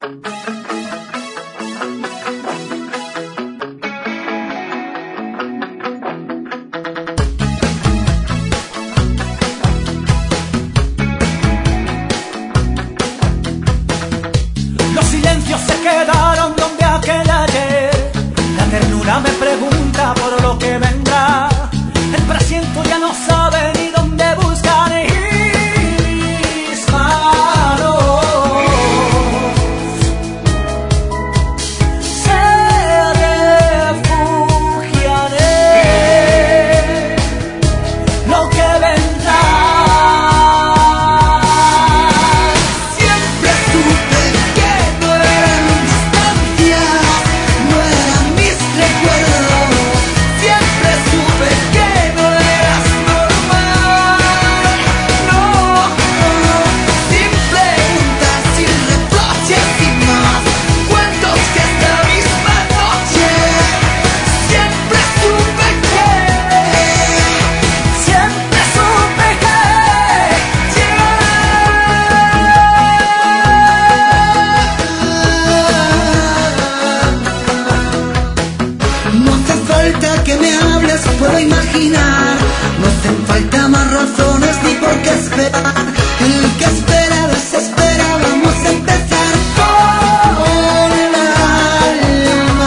Los silencios se quedaron donde aquel ayer. La ternura me pregunta por lo que vendrá. El presiento ya no sabe ni dónde buscar. Y mis manos se refugiaré. Lo que vendrá. Siempre supe que no eran distancias, no eran mis recuerdos. Siempre supe que no eras normal. No, sin preguntas, sin reproches, sin más. Cuentos que esta misma noche. Siempre supe que. Siempre supe que No hace falta que me hables, puedo imaginar. No hacen falta más razones ni por qué esperar. El que espera desespera, vamos a empezar con el alma.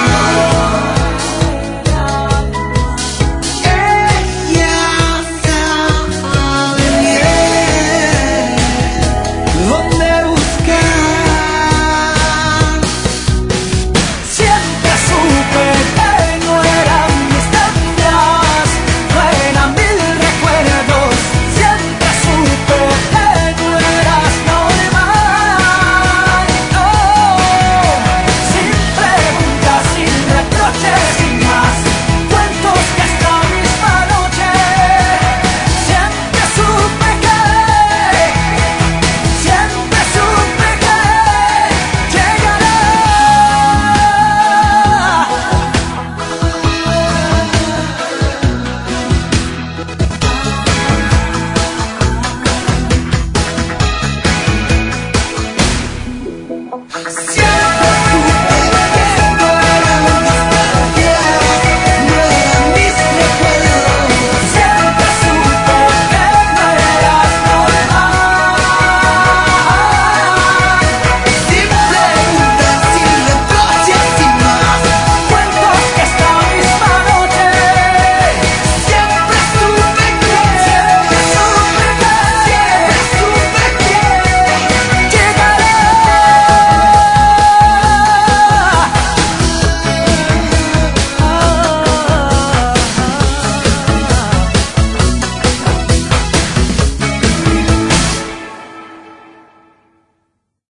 Ella sabe bien dónde buscar. siempre supe que no eran distancias, no eran mil recuerdos. Siempre supe que no eras normal. No, sin preguntas, sin reproches, sin más. Cuentos que esta misma noche. Siempre supe que llegará.